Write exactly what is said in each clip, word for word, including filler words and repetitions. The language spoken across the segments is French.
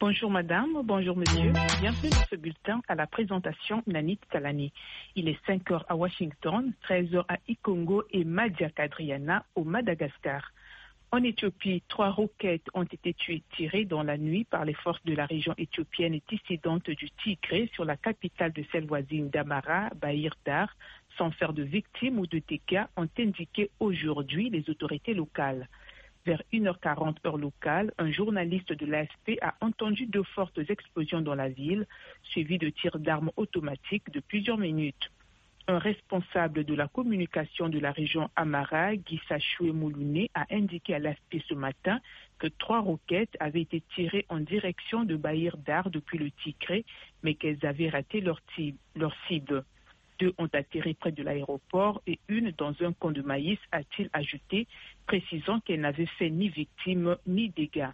Bonjour madame, bonjour monsieur. Bienvenue dans ce bulletin à la présentation Nanit Talani. Il est cinq heures à Washington, treize heures à Ikongo et Madia Kadriana au Madagascar. En Éthiopie, trois roquettes ont été tuées tirées dans la nuit par les forces de la région éthiopienne dissidente du Tigré sur la capitale de celle voisine d'Amara, Bahir Dar, sans faire de victimes ou de dégâts, ont indiqué aujourd'hui les autorités locales. Vers une heure quarante heure locale, un journaliste de l'A F P a entendu deux fortes explosions dans la ville, suivies de tirs d'armes automatiques de plusieurs minutes. Un responsable de la communication de la région Amara, Gisachoué Moulouné, a indiqué à l'A F P ce matin que trois roquettes avaient été tirées en direction de Bahir Dar depuis le Tigré, mais qu'elles avaient raté leur cible. Deux ont atterri près de l'aéroport et une dans un camp de maïs, a-t-il ajouté, précisant qu'elle n'avait fait ni victime ni dégâts.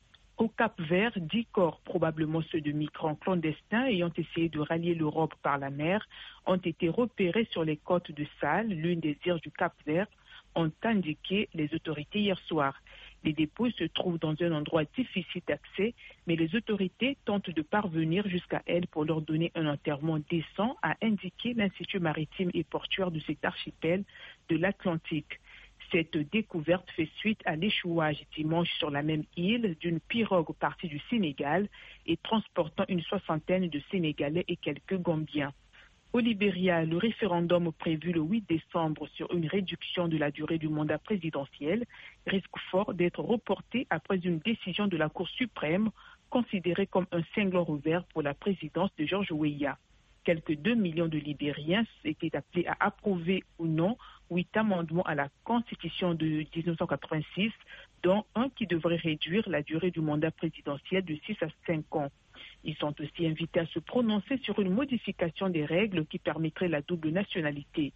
Au Cap-Vert, dix corps, probablement ceux de migrants clandestins ayant essayé de rallier l'Europe par la mer, ont été repérés sur les côtes de Sal, l'une des îles du Cap-Vert, ont indiqué les autorités hier soir. Les dépouilles se trouvent dans un endroit difficile d'accès, mais les autorités tentent de parvenir jusqu'à elles pour leur donner un enterrement décent, a indiqué l'Institut maritime et portuaire de cet archipel de l'Atlantique. Cette découverte fait suite à l'échouage dimanche sur la même île d'une pirogue partie du Sénégal et transportant une soixantaine de Sénégalais et quelques Gambiens. Au Libéria, le référendum prévu le huit décembre sur une réduction de la durée du mandat présidentiel risque fort d'être reporté après une décision de la Cour suprême considérée comme un cinglant revers pour la présidence de George Weah. Quelques deux millions de Libériens étaient appelés à approuver ou non huit amendements à la Constitution de dix-neuf cent quatre-vingt-six, dont un qui devrait réduire la durée du mandat présidentiel de six à cinq ans. Ils sont aussi invités à se prononcer sur une modification des règles qui permettrait la double nationalité.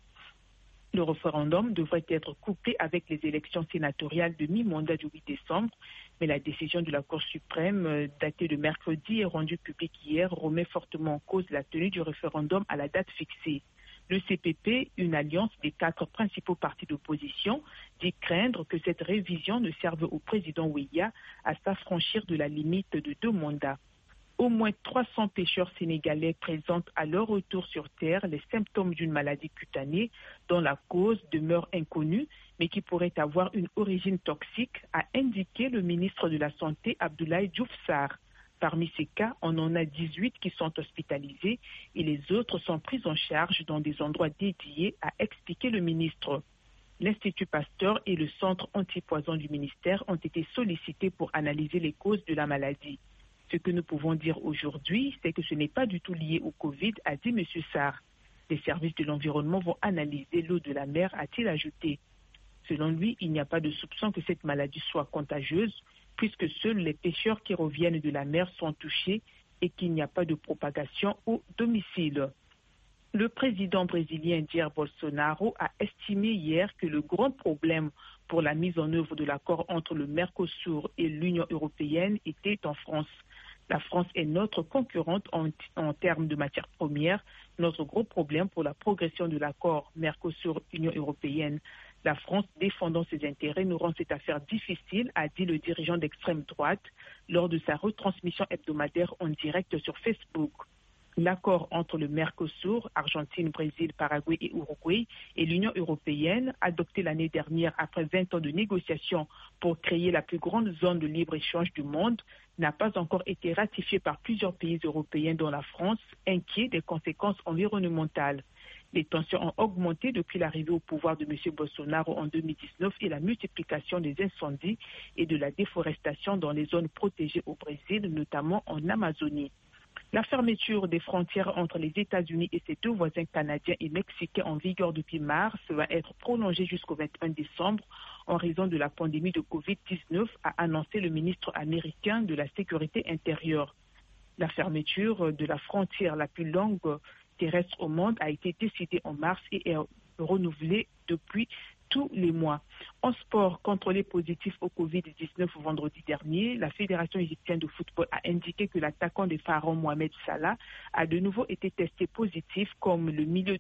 Le référendum devrait être couplé avec les élections sénatoriales de mi-mandat du huit décembre, mais la décision de la Cour suprême, datée de mercredi et rendue publique hier, remet fortement en cause la tenue du référendum à la date fixée. Le C P P, une alliance des quatre principaux partis d'opposition, dit craindre que cette révision ne serve au président Weah à s'affranchir de la limite de deux mandats. Au moins trois cents pêcheurs sénégalais présentent à leur retour sur Terre les symptômes d'une maladie cutanée dont la cause demeure inconnue, mais qui pourrait avoir une origine toxique, a indiqué le ministre de la Santé Abdoulaye Diouf Sarr. Parmi ces cas, on en a dix-huit qui sont hospitalisés et les autres sont pris en charge dans des endroits dédiés, a expliqué le ministre. L'Institut Pasteur et le Centre antipoison du ministère ont été sollicités pour analyser les causes de la maladie. Ce que nous pouvons dire aujourd'hui, c'est que ce n'est pas du tout lié au Covid, a dit M. Sarr. Les services de l'environnement vont analyser l'eau de la mer, a-t-il ajouté. Selon lui, il n'y a pas de soupçon que cette maladie soit contagieuse, puisque seuls les pêcheurs qui reviennent de la mer sont touchés et qu'il n'y a pas de propagation au domicile. Le président brésilien Jair Bolsonaro a estimé hier que le grand problème pour la mise en œuvre de l'accord entre le Mercosur et l'Union européenne était en France. La France est notre concurrente en, en termes de matières premières. Notre gros problème pour la progression de l'accord Mercosur-Union européenne. La France, défendant ses intérêts, nous rend cette affaire difficile, a dit le dirigeant d'extrême droite lors de sa retransmission hebdomadaire en direct sur Facebook. L'accord entre le Mercosur, Argentine, Brésil, Paraguay et Uruguay, et l'Union européenne, adopté l'année dernière après vingt ans de négociations pour créer la plus grande zone de libre-échange du monde, n'a pas encore été ratifié par plusieurs pays européens dont la France, inquiet des conséquences environnementales. Les tensions ont augmenté depuis l'arrivée au pouvoir de M. Bolsonaro en deux mille dix-neuf et la multiplication des incendies et de la déforestation dans les zones protégées au Brésil, notamment en Amazonie. La fermeture des frontières entre les États-Unis et ses deux voisins canadiens et mexicains en vigueur depuis mars va être prolongée jusqu'au vingt et un décembre en raison de la pandémie de covid dix-neuf, a annoncé le ministre américain de la Sécurité intérieure. La fermeture de la frontière la plus longue terrestre au monde a été décidée en mars et est renouvelée depuis tous les mois. En sport, contrôlé positif au covid dix-neuf vendredi dernier, la Fédération égyptienne de football a indiqué que l'attaquant des Pharaons Mohamed Salah a de nouveau été testé positif comme le milieu